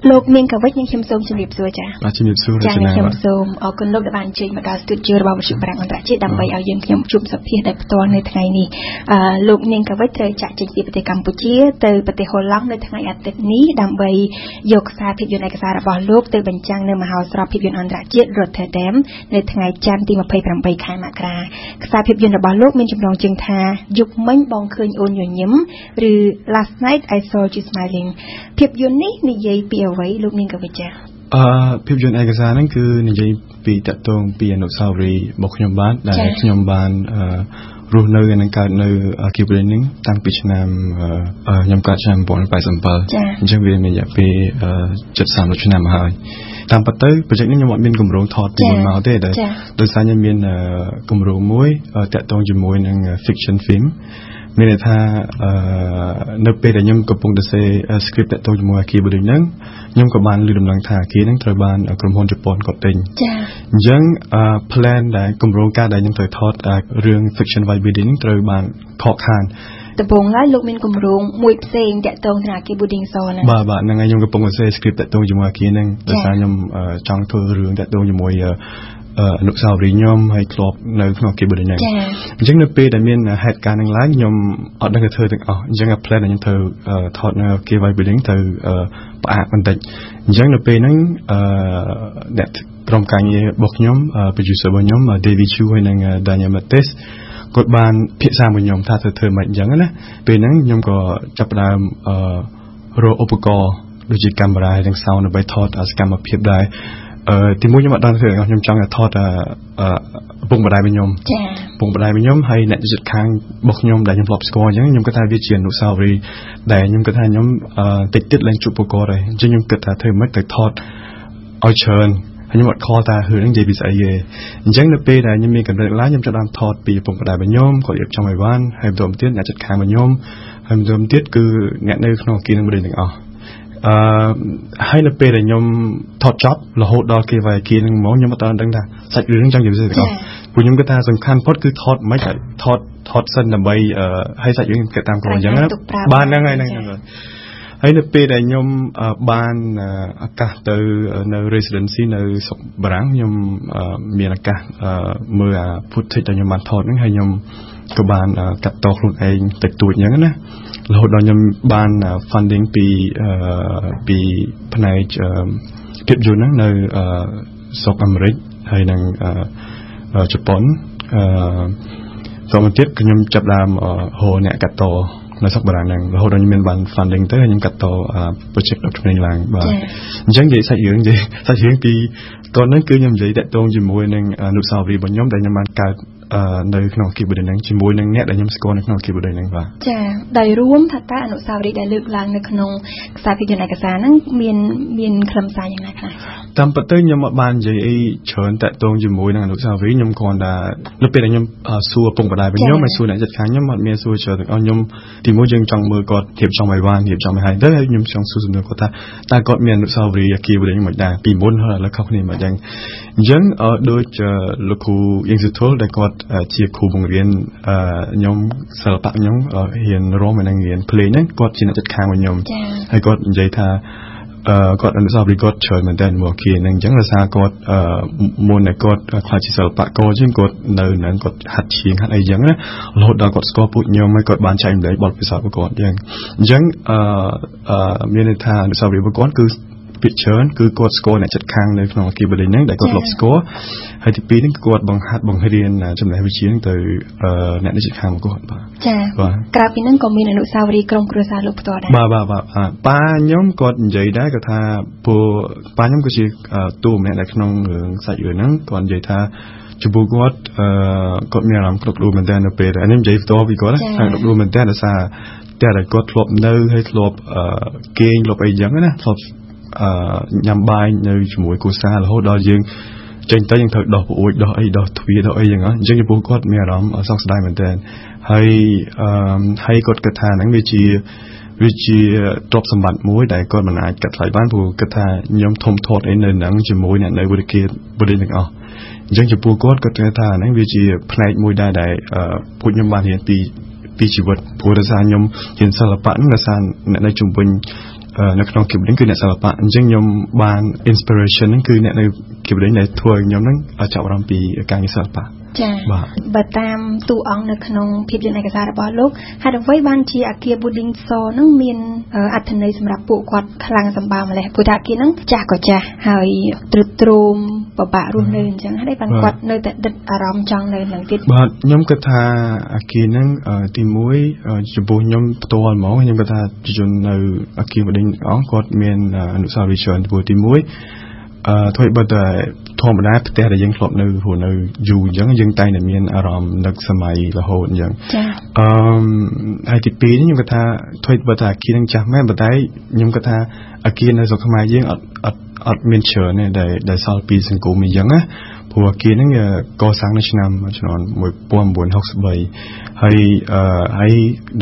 លោកមានកវិចនឹងខ្ញុំសូមជម្រាបសួរចា៎ជំរាបសួរចា៎ខ្ញុំសូមអរគុណលោកដែលបានជើញមកដល់ studio របស់វិទ្យុបារាំងអន្តរជាតិដើម្បីឲ្យយើងខ្ញុំជួបសភាដោយផ្ទាល់នៅថ្ងៃនេះលោកនាងកវិចត្រូវចាក់ចេញពីប្រទេសកម្ពុជាទៅប្រទេសហូឡង់នៅថ្ងៃអាទិត្យនេះដើម្បីយកខ្សែភាពយន្តឯកសាររបស់លោកទៅបញ្ចាំងនៅមហោស្រពភាពយន្តអន្តរជាតិ Rotterdam នៅថ្ងៃច័ន្ទទី28ខែមករាខ្សែភាពយន្តរបស់លោកមានចំណងជើងថាយប់មិញបងឃើញអូនញញឹមឬ Last night I saw you smiling ភាពយន្តនេះនិយាយពីអ្វីលោកនាងកវិចចាភាពយន្តឯកសារហ្នឹងគឺនិយាយពីតកតងពីអនុស្សាវរីយ៍របស់ខ្ញុំបានដែលខ្ញុំបានរស់នៅនិងកើតនៅគីបរីនឹងតាំងពីឆ្នាំខ្ញុំកើតឆ្នាំ1987អញ្ចឹងវាមានរយៈពេល70ឆ្នាំមកហើយតាមពិតទៅ project នេះខ្ញុំអត់មានគម្រោងថតពីមុនមកទេដែលដោយសារខ្ញុំមានគម្រោងមួយតកតងជាមួយនឹង fiction film មានន័យថានៅពេលដែលខ្ញុំកំពុងតែសេ script តកតងជាមួយអាគារ building ហ្នឹងខ្ញុំក៏បានលើកដំណឹងថាអាគារហ្នឹងត្រូវបានក្រុមហ៊ុនជប៉ុនគាត់ទិញចា៎អញ្ចឹង plan ដែលគម្រោងការដែលខ្ញុំត្រូវថតរឿង fiction vibe building ត្រូវបានខកខានដំបូងឡើយលោកមានគម្រោងមួយផ្សេងតកតងទៅអាគារ building សហ្នឹងបាទហ្នឹងហើយខ្ញុំកំពុងតែសេ script តកតងជាមួយអាគារហ្នឹងដោយសារខ្ញុំចង់ធ្វើរឿងតកតងជាមួយអនុស្សាវរីយ៍ខ្ញុំហើយធ្លាប់នៅក្នុងគីបហ្នឹងអញ្ចឹងនៅពេលដែលមានហេតុការណ៍ហ្នឹងឡើងខ្ញុំអត់ដឹងទៅធ្វើទាំងអស់អញ្ចឹង plan ដែលខ្ញុំធ្វើថតនៅគីវ៉ៃ building ទៅផ្អាកបន្តិចអញ្ចឹងនៅពេលហ្នឹងអ្នកក្រុមការងាររបស់ខ្ញុំ producer របស់ខ្ញុំ David Chu ហើយនិង Daniel Mattes គាត់បានភាសាមួយខ្ញុំថាធ្វើមិនអញ្ចឹងណាពេលហ្នឹងខ្ញុំក៏ចាប់ផ្ដើមរកឧបករណ៍ដូចជាកាមេរ៉ានិង sound ដើម្បីថតសកម្មភាពដែរទីមួយខ្ញុំអត់ដឹងទេខ្ញុំចង់ថតពុកម្ដាយរបស់ខ្ញុំចាពុកម្ដាយរបស់ខ្ញុំហើយអ្នកជិតខាងរបស់ខ្ញុំដែលខ្ញុំធ្លាប់ស្គាល់អញ្ចឹងខ្ញុំគិតថាវាជាអនុស្សាវរីយ៍ដែលខ្ញុំគិតថាខ្ញុំតិចទៀតឡើងជួបពួកគាត់ហើយអញ្ចឹងខ្ញុំគិតថាធ្វើម៉េចទៅថតឲ្យច្រើនហើយខ្ញុំអត់ខលថារឿងហ្នឹងនិយាយពីស្អីទេអញ្ចឹងនៅពេលដែលខ្ញុំមានកម្រិតឡើងខ្ញុំចាប់បានថតពីពុកម្ដាយរបស់ខ្ញុំគាត់រៀបចំឲ្យបានហើយបន្តទៀតអ្នកជិតខាងរបស់ខ្ញុំហើយបន្តទៀតគឺអ្នកនៅក្នុងគីនឹងទាំងអស់ហើយនៅពេលដែលខ្ញុំថតចប់រហូតដល់គេវាយគីនឹងមកខ្ញុំអត់ដឹងថាសាច់រឿងចង់និយាយស្អីទាំងអស់ព្រោះខ្ញុំគិតថាសំខាន់ផុតគឺថតមិនថតសិនដើម្បីឲ្យសាច់រឿងគេតាមក្រោយអញ្ចឹងបានហ្នឹងហើយហ្នឹងហើយនៅពេលដែលខ្ញុំបានឱកាសទៅនៅ residency នៅស្រុកបារាំងខ្ញុំមានឱកាសមើលfootage ដែលខ្ញុំបានថតហ្នឹងហើយខ្ញុំក៏បានកាត់តខ្លួនឯងតិចតួចអញ្ចឹងណារហូតដល់ខ្ញុំបាន funding ពីផ្នែកភាពយន្តហ្នឹងនៅស្រុកអាមេរិកហើយនិងជប៉ុនក៏មកទៀតខ្ញុំចាប់ដើមហៅអ្នកកាត់តនៅស្រុកបារាំងហ្នឹងរហូតដល់ខ្ញុំមានបាន funding ទៅហើយខ្ញុំកាត់ត project ដល់គ្នាឡើងបាទអញ្ចឹងនិយាយសាច់រឿងពីតោះហ្នឹងគឺខ្ញុំនិយាយតាក់ទងជាមួយនឹងអនុស្សាវរីយ៍របស់ខ្ញុំដែលខ្ញុំបានកើតនៅក្នុងគីបហ្នឹងជាមួយនឹងអ្នកដែលខ្ញុំស្គាល់នៅក្នុងគីបហ្នឹងបាទចាដោយរួមថាតើអនុស្សាវរីយ៍ដែលលើកឡើងនៅក្នុងខ្សែភាពយន្តឯកសារហ្នឹងមានខ្លឹមសារយ៉ាងណាខ្លះតាមពិតទៅខ្ញុំអត់បាននិយាយអីច្រើនតាក់ទងជាមួយនឹងអនុស្សាវរីយ៍ខ្ញុំគ្រាន់តែនៅពេលដែលខ្ញុំសួរពុកម្ដាយរបស់ខ្ញុំហើយសួរអ្នកជិតខាងខ្ញុំអត់មានសួរច្រើនទាំងអស់ខ្ញុំទីមួយយើងចង់មើលគាត់រៀបចំឲ្យបានរៀបចំឲ្យហើយទៅហើយខ្ញុំចង់សួរសំណួរគាត់ថាតើគាត់មានអនុស្សាវរីយ៍គីបហ្នឹងមិនដែរពីមុនហើយឥឡូវខុសគ្នាមិនយ៉ាងអញ្ចឹងដូចលោកគ្រូយេងសុធុលដែលគាត់ជាគ្រូបង្រៀនខ្ញុំសិល្បៈខ្ញុំរៀនរាំហើយនឹងរៀនភ្លេងហ្នឹងគាត់ជាអ្នកជិតខាងរបស់ខ្ញុំហើយគាត់និយាយថាគាត់អនុស្សាវរីយ៍គាត់ច្រើនមែនតើមកគីហ្នឹងអញ្ចឹងដោយសារគាត់មុនតែគាត់ខ្លាចជាសិល្បករជាងគាត់នៅហ្នឹងគាត់ហាត់ឈៀងហាត់អីចឹងណារហូតដល់គាត់ស្គាល់ពួកខ្ញុំហើយគាត់បានចែករំលែកបទពិសោធន៍របស់គាត់អញ្ចឹងមានន័យថាអនុស្សាវរីយ៍របស់គាត់គឺពីច្រើនគឺគាត់ស្គាល់អ្នកចិត្តខាងនៅក្នុងគីបលីហ្នឹងដែលគាត់លប់ស្គាល់ហើយទីពីរហ្នឹងគាត់បង្រៀនចំណេះវិជ្ជាហ្នឹងទៅអ្នកចិត្តខាងរបស់គាត់បាទចា៎ក្រៅពីហ្នឹងក៏មានអនុស្សាវរីយ៍ក្រុមគ្រួសារលោកផ្ទាល់ដែរបាទប៉ាខ្ញុំគាត់និយាយដែរគាត់ថាពួកប៉ាខ្ញុំគឺជាតួម្នាក់នៅក្នុងរឿងសាច់រឿងហ្នឹងគាត់និយាយថាចំពោះគាត់គាត់មានអារម្មណ៍គ្រប់គ្រងមែនតើនៅពេលនេះនិយាយផ្ទាល់ពីគាត់ថាគ្រប់គ្រងមែនតើដោយសារតែគាត់ធ្លាប់នៅហើយធ្លាប់គេងធ្លាប់អីចឹងណាធ្លាប់ញ៉ាំបាយនៅជាមួយគ្រួសាររហូតដល់យើងចេញទៅយើងត្រូវដោះប្រួយដោះអីដោះទ្វារដោះអីចឹងអញ្ចឹងចំពោះគាត់មានអារម្មណ៍សោកស្ដាយមែនតើហើយគាត់គិតថាហ្នឹងវាជាទ្រព្យសម្បត្តិមួយដែលគាត់មិនអាចកាត់ថ្លៃបានព្រោះគិតថាខ្ញុំធំធាត់អីនៅហ្នឹងជាមួយអ្នកនៅវិទ្យាបរិញ្ញាទាំងអស់អញ្ចឹងចំពោះគាត់គិតថាហ្នឹងវាជាផ្នែកមួយដែរដែលពួកខ្ញុំបានរៀនពីជីវិតព្រោះដោយសារខ្ញុំរៀនសិល្បៈហ្នឹងដោយសារអ្នកនៅជុំវិញនៅក្នុងគីបនេះគឺអ្នកសិល្បៈអញ្ចឹងខ្ញុំបាន inspiration ហ្នឹងគឺអ្នកនៅគីបនេះដែលធ្វើឲ្យខ្ញុំហ្នឹងចាប់អារម្មណ៍ពីការងារសិល្បៈចា៎បើតាមតួអង្គនៅក្នុងភាពយន្តឯកសាររបស់លោកហេតុអ្វីបានជាអាគារ Building So ហ្នឹងមានអត្ថន័យសម្រាប់ពួកគាត់ខ្លាំងសម្បើម្លេះព្រោះថាអាគារហ្នឹងចាស់ក៏ចាស់ហើយទ្រុឌទ្រោមពិបាករស់នៅអញ្ចឹងហើយបានគាត់នៅតែដិតអារម្មណ៍ចង់នៅនឹងទៀតបាទខ្ញុំគិតថាអាគារហ្នឹងទី1ចំពោះខ្ញុំផ្ទាល់ហ្មងខ្ញុំគិតថាជននៅអាគារ Building គាត់មានអនុស្សាវរីយ៍ច្រើនទី1ធ្វើបើតែធម្មតាផ្ទះដែលយើងធ្លាប់នៅព្រោះនៅយូរអញ្ចឹងយើងតែងតែមានអារម្មណ៍នឹកសម័យរហូតអញ្ចឹងហើយទី2ខ្ញុំគិតថាធ្វើបើតែអាគារនឹងចាស់មែនប៉ុន្តែខ្ញុំគិតថាអាគារនៅស្រុកខ្មែរយើងអត់មានច្រើនទេដែលសល់ពីសង្គមអញ្ចឹងណាព្រោះអាគារហ្នឹងកសាងនៅឆ្នាំ1963ហើយ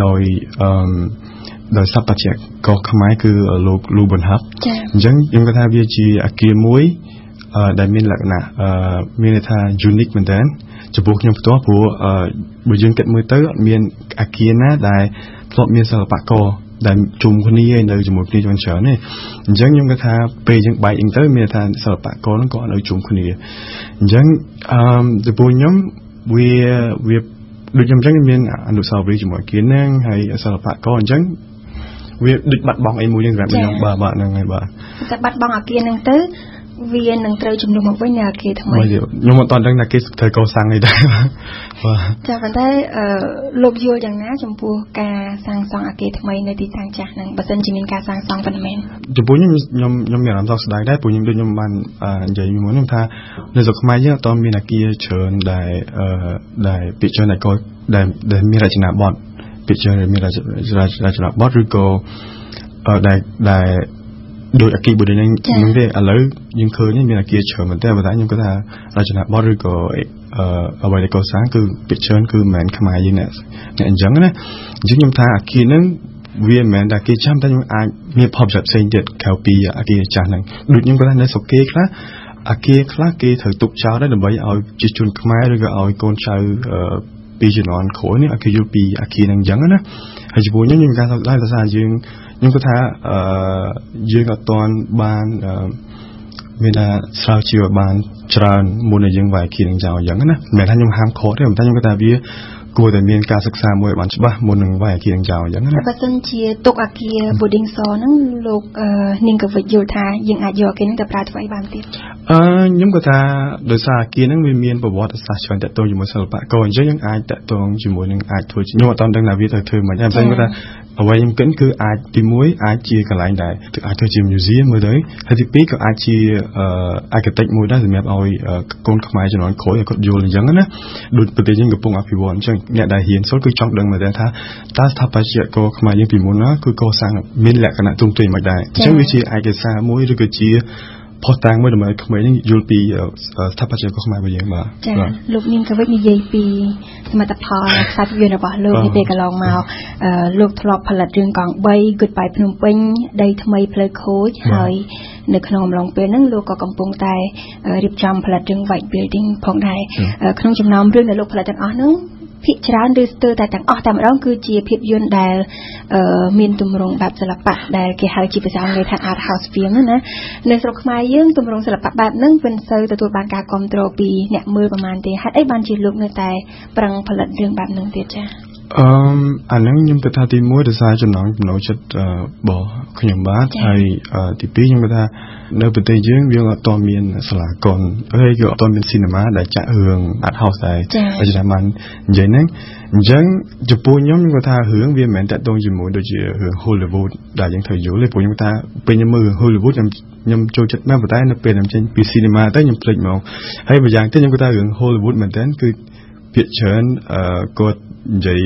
ដោយសព្វជៈកខ្មែរគឺលោកលូប៊ុនហាប់អញ្ចឹងខ្ញុំគិតថាវាជាអាគារមួយដែលមានលក្ខណៈមានន័យថា unique មែនតើចំពោះខ្ញុំផ្ទាល់ព្រោះបើយើងគិតមើលទៅអត់មានអាគារណាដែលធ្លាប់មានសិល្បករដែលជុំគ្នានៅជាមួយគ្នាច្រើនទេអញ្ចឹងខ្ញុំគិតថាពេលយើងបែកទៅមានថាសិល្បករហ្នឹងក៏នៅជុំគ្នាអញ្ចឹងចំពោះខ្ញុំវាដូចខ្ញុំអញ្ចឹងមានអនុស្សាវរីយ៍ជាមួយអាគារហ្នឹងហើយសិល្បករអញ្ចឹងវាដូចបាត់បង់អីមួយយ៉ាងសម្រាប់ខ្ញុំបាទហ្នឹងហើយបាទតែបាត់បង់អាគារហ្នឹងទៅវានឹងត្រូវជំនួសមកវិញនៅអាគារថ្មីខ្ញុំអត់ដឹងថាគេត្រូវកសាងអីដែរបាទចាប៉ុន្តែលោកយល់យ៉ាងណាចំពោះការសាងសង់អាគារថ្មីនៅទីតាំងចាស់ហ្នឹងបើសិនជាមានការសាងសង់ប៉ុណ្ណឹងចំពោះខ្ញុំមានអារម្មណ៍សោកស្ដាយដែរព្រោះខ្ញុំបាននិយាយមុនខ្ញុំថានៅស្រុកខ្មែរយើងអត់មានអាគារច្រើនដែលពាក្យច្រើនដែលមានរចនាបថពាក្យច្រើនមានរចនាបថឬក៏ដែលដោយអាគារ Building ហ្នឹងទេឥឡូវយើងឃើញមានអាគារច្រើនមែនទេប៉ុន្តែខ្ញុំគិតថារចនាបថឬក៏អ្វីដែលកសាងគឺពាក្យច្រើនគឺមិនមែនខ្មែរយើងអ្នកអញ្ចឹងណាអញ្ចឹងខ្ញុំថាអាគារហ្នឹងវាមិនមែនតែអាគារចាស់តែខ្ញុំអាចមានផលប្រយោជន៍ផ្សេងទៀតក្រៅពីអាគារចាស់ហ្នឹងដូចខ្ញុំគាត់ថានៅស្រុកគេខ្លះអាគារខ្លះគេត្រូវទុកចោលដែរដើម្បីឲ្យជាជនខ្មែរឬក៏ឲ្យកូនចៅពីជំនាន់ក្រោយនេះឲ្យគេយល់ពីអាគារហ្នឹងអញ្ចឹងណាហើយចំពោះខ្ញុំការសោកស្ដាយដោយសារយើងខ្ញុំគិតថាយើងអត់ទាន់បានមានថាស្រាវជ្រាវបានច្រើនមុននឹងយើងវាយអាគារនឹងចោលអញ្ចឹងណាមិនមែនថាខ្ញុំហាមឃាត់ទេប៉ុន្តែខ្ញុំគិតថាវាគួរតែមានការសិក្សាមួយបានច្បាស់មុននឹងវាយអាគារនឹងចោលអញ្ចឹងណាបើសិនជាទុកអាគារ Building So ហ្នឹងលោកនាងកវិចយល់ថាយើងអាចយកអាគារហ្នឹងទៅប្រើធ្វើអីបានទៀតខ្ញុំគិតថាដោយសារអាគារហ្នឹងវាមានប្រវត្តិសាស្ត្រច្រើនតាក់ទងជាមួយសិល្បករអញ្ចឹងយើងអាចតាក់ទងជាមួយនឹងអាចធ្វើខ្ញុំអត់ដឹងថាវាទៅធ្វើមិនដែរតែខ្ញុំគិតថាអ្វីខ្ញុំគិតគឺអាចទី1អាចជាកន្លែងដែលអាចធ្វើជា museum មើលទៅហើយទី2ក៏អាចជា architect មួយដែរសម្រាប់ឲ្យកូនខ្មែរជំនាន់ក្រោយឲ្យគាត់យល់អញ្ចឹងណាដូចប្រទេសយើងកំពុងអភិវឌ្ឍអញ្ចឹងអ្នកដែលរៀនសូត្រគឺចង់ដឹងមែនថាតើស្ថាបត្យករខ្មែរយើងពីមុនណាគឺកសាងមានលក្ខណៈទ្រង់ទ្រាយមិនដែរអញ្ចឹងវាជាឯកសារមួយឬក៏ជាផុសតាំងមួយដើម្បីឲ្យក្មេងយល់ពីស្ថាបត្យករខ្មែររបស់យើងបាទចា៎លោកនាងកវិចនិយាយពីសមិទ្ធផលខ្សែភាពយន្តរបស់លោកនេះពេលកន្លងមកលោកធ្លាប់ផលិតរឿងកង់3 Goodbye ភ្នំពេញដីថ្មីផ្លូវខូចហើយនៅក្នុងអំឡុងពេលហ្នឹងលោកក៏កំពុងតែរៀបចំផលិតរឿង White Building ផងដែរក្នុងចំណោមរឿងដែលលោកផលិតទាំងអស់ហ្នឹងភាគច្រើនឬស្ទើរតែទាំងអស់តែម្ដងគឺជាភាពយន្តដែលមានទម្រង់បែបសិល្បៈដែលគេហៅជាភាសាអង់គ្លេសថា art house film ណានៅស្រុកខ្មែរយើងទម្រង់សិល្បៈបែបហ្នឹងមិនសូវទទួលបានការគាំទ្រពីអ្នកមើលប្រហែលទេហេតុអីបានជាលោកនៅតែប្រឹងផលិតរឿងបែបហ្នឹងទៀតចា៎អាហ្នឹងខ្ញុំគិតថាទី1ដោយសារចំណងចិត្តរបស់ខ្ញុំបាទហើយទី2ខ្ញុំគិតថានៅប្រទេសយើងវាអត់ទាន់មានសាលាកុនហើយក៏អត់ទាន់មានស៊ីនេម៉ាដែលចាក់រឿង art house ដែរតែបាននិយាយហ្នឹងអញ្ចឹងចំពោះខ្ញុំគាត់ថារឿងវាមិនមែនតាក់ទងជាមួយដូចជារឿង Hollywood ដែលយើងត្រូវយល់ទេព្រោះខ្ញុំថាពេលខ្ញុំមើល Hollywood ខ្ញុំចូលចិត្តណាស់ប៉ុន្តែនៅពេលខ្ញុំចេញពីស៊ីនេម៉ាទៅខ្ញុំភ្លេចហ្មងហើយម្យ៉ាងទៀតខ្ញុំគាត់ថារឿង Hollywood មែនតើគឺភាគច្រើនគាត់និយាយ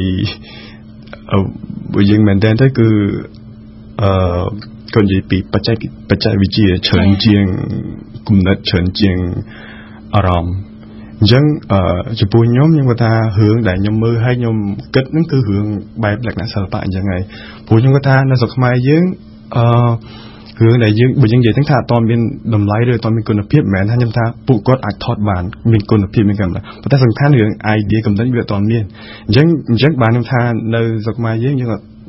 បើយើងមែនតើទៅគឺគាត់និយាយពីបច្ចេកវិទ្យាច្រើនជាងគំនិតច្រើនជាងអារម្មណ៍អញ្ចឹងចំពោះខ្ញុំគាត់ថារឿងដែលខ្ញុំមើលហើយខ្ញុំគិតហ្នឹងគឺរឿងបែបលក្ខណៈសិល្បៈអញ្ចឹងហើយព្រោះខ្ញុំគាត់ថានៅស្រុកខ្មែរយើងរឿងដែលយើងបើយើងនិយាយថាអត់មានតម្លៃឬអត់មានគុណភាពមិនមែនថាខ្ញុំថាពួកគាត់អាចថតបានមានគុណភាពមានកម្រិតប៉ុន្តែសំខាន់រឿង idea កំណត់វាអត់មានអញ្ចឹងបានខ្ញុំថានៅស្រុកខ្មែរយើងអត់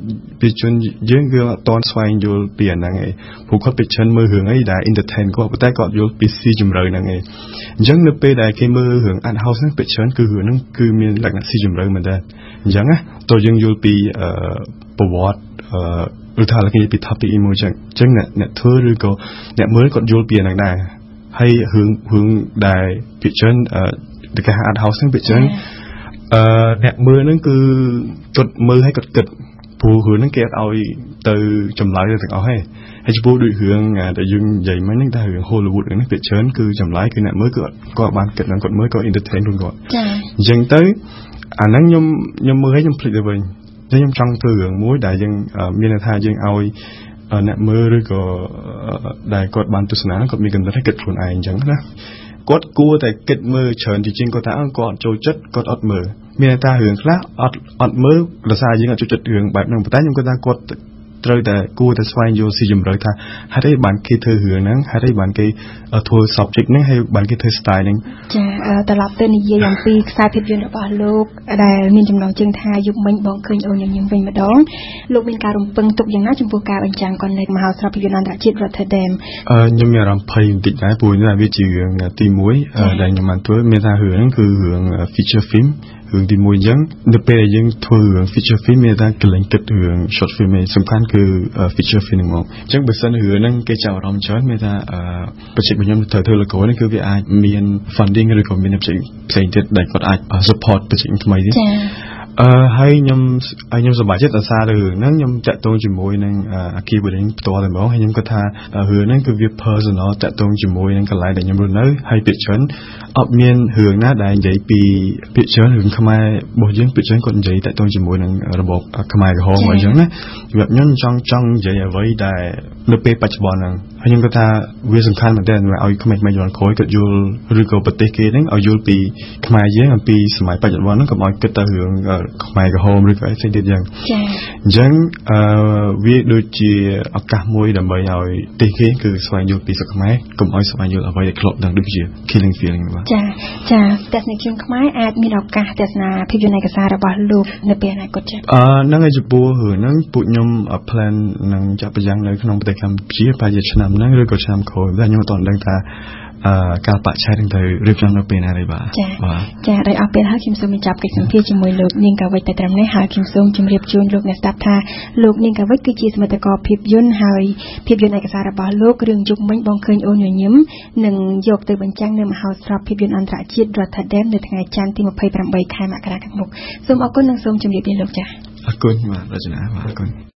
ពីជនយើងគឺអត់តន់ស្វែងយល់ពីអាហ្នឹងឯងព្រោះគាត់ពីជនមើលរឿងអីដែល entertain គាត់ប៉ុន្តែគាត់យល់ពីស៊ីជម្រៅហ្នឹងឯងអញ្ចឹងនៅពេលដែលគេមើលរឿង art house ហ្នឹងពីជនគឺរឿងហ្នឹងគឺមានលក្ខណៈស៊ីជម្រៅមែនដែរអញ្ចឹងណាតើយើងយល់ពីប្រវត្តិឬថាគេពី topic អីមួយអញ្ចឹងអ្នកធ្វើឬក៏អ្នកមើលគាត់យល់ពីអាហ្នឹងដែរហើយរឿងដែលពីជនទៅគេ art house ហ្នឹងពីជនអ្នកមើលហ្នឹងគឺគាត់មើលឲ្យគាត់គិតព្រោះរឿងហ្នឹងគេអត់ឲ្យទៅចម្លើយទាំងអស់ហើយចំពោះដូចរឿងដែលយើងនិយាយមិញហ្នឹងតែរឿង Hollywood ហ្នឹងពីច្រើនគឺចម្លើយគឺអ្នកមើលគាត់បានគិតគាត់មើលគាត់ entertain ខ្លួនគាត់អញ្ចឹងទៅអាហ្នឹងខ្ញុំមើលឲ្យខ្ញុំភ្លេចទៅវិញខ្ញុំចង់ធ្វើរឿងមួយដែលយើងមានន័យថាយើងឲ្យអ្នកមើលឬក៏ដែលគាត់បានទស្សនាគាត់មានកំណត់ឲ្យគិតខ្លួនឯងអញ្ចឹងណាគាត់គួរតែគិតមើលច្រើនជាជាងគាត់ថាគាត់ចូលចិត្តគាត់អត់មើលមានន័យថារឿងខ្លះអត់មើលដោយសារយើងអត់ចូលចិត្តរឿងបែបហ្នឹងប៉ុន្តែខ្ញុំគាត់ថាគាត់ត្រូវតែគួរតែស្វែងយល់ស៊ីជម្រៅថាហេតុអីបានគេធ្វើរឿងហ្នឹងហេតុអីបានគេធ្វើ subject ហ្នឹងហើយបានគេធ្វើ style ហ្នឹងចាត្រឡប់ទៅនិយាយអំពីខ្សែភាពយន្តរបស់លោកដែលមានចំណងជើងថាយុគមិញបងឃើញអូនញញឹមវិញម្ដងលោកមានការរំពឹងទុកយ៉ាងណាចំពោះការបញ្ចាំងគាត់នៅមហោស្រពភាពយន្តអន្តរជាតិ Rotterdam ខ្ញុំមានអារម្មណ៍ភ័យបន្តិចដែរព្រោះវាជារឿងទី1ដែលខ្ញុំបានធ្វើមានថារឿងហ្នឹងគឺរឿង feature film រឿងទី1អញ្ចឹងនៅពេលដែលយើងធ្វើរឿង feature film មានតែកលែងគិតរឿង short film ឯងសំខាន់គឺ feature film ហ្មងអញ្ចឹងបើសិនរឿងហ្នឹងគេចាប់អារម្មណ៍ច្រើនមានថាបច្ចេកវិទ្យាត្រូវធ្វើលកនេះគឺវាអាចមាន funding ឬក៏មានផ្សេងទៀតដែលគាត់អាច support បច្ចេកវិទ្យាថ្មីទៀតហើយខ្ញុំសប្បាយចិត្តដោយសាររឿងហ្នឹងខ្ញុំតាក់ទងជាមួយនឹងអាគារបដិញផ្ទាល់តែហ្មងហើយខ្ញុំគិតថារឿងហ្នឹងគឺវា personal តាក់ទងជាមួយនឹងកន្លែងដែលខ្ញុំរស់នៅហើយពាក្យច្រើនអត់មានរឿងណាដែលនិយាយពីពាក្យច្រើនរឿងខ្មែររបស់យើងពាក្យច្រើនគាត់និយាយតាក់ទងជាមួយនឹងរបបខ្មែរក្រហមអញ្ចឹងណាខ្ញុំចង់និយាយអ្វីដែលនៅពេលបច្ចុប្បន្នហ្នឹងហើយខ្ញុំគិតថាវាសំខាន់មែនទែនឲ្យក្មេងៗយល់ក្រោយគាត់យល់ឬក៏ប្រទេសគេហ្នឹងឲ្យយល់ពីខ្មែរយើងអំពីសម័យបច្ចុប្បន្នហ្នឹងកុំឲ្យគិតទៅរឿងខ្មែរក្រហមឬក៏អីផ្សេងទៀតយ៉ាងអញ្ចឹងវាដូចជាឱកាសមួយដើម្បីឲ្យប្រទេសគេគឺស្វែងយល់ពីស្រុកខ្មែរកុំឲ្យស្វែងយល់អ្វីដែលធ្លាប់ដឹងដូចជា killing feeling បាទចាទស្សនិកជនខ្មែរអាចមានឱកាសទស្សនាភាពយន្តឯកសាររបស់លោកនៅពេលអនាគតចាហ្នឹងហើយចំពោះរឿងហ្នឹងពួកខ្ញុំ plan នឹងចាក់ប្រចាំងនៅក្នុងប្រទេសកម្ពុជាប្រហែលជាឆ្នាំហ្នឹងឬក៏ឆ្នាំក្រោយតែខ្ញុំអត់ទាន់ដឹងថាការបច្ឆេទនឹងទៅរៀបចំនៅពេលណាទេបាទចាដោយអស់ពេលហើយខ្ញុំសូមបញ្ចប់កិច្ចសម្ភាសន៍ជាមួយលោកនាងកាវិចតែត្រឹមនេះហើយខ្ញុំសូមជម្រាបជូនលោកអ្នកស្ដាប់ថាលោកនាងកាវិចគឺជាសមិទ្ធករភាពយន្តហើយភាពយន្តឯកសាររបស់លោករឿងយុគមិញបងឃើញអូនញញឹមនឹងយកទៅបញ្ចាំងនៅមហោស្រពភាពយន្តអន្តរជាតិ Rotterdam នៅថ្ងៃច័ន្ទទី28 ខែមករាខាងមុខសូមអរគុណនិងសូមជម្រាបលាលោកចា៎អរគុណបាទរចនាបាទអរគុណ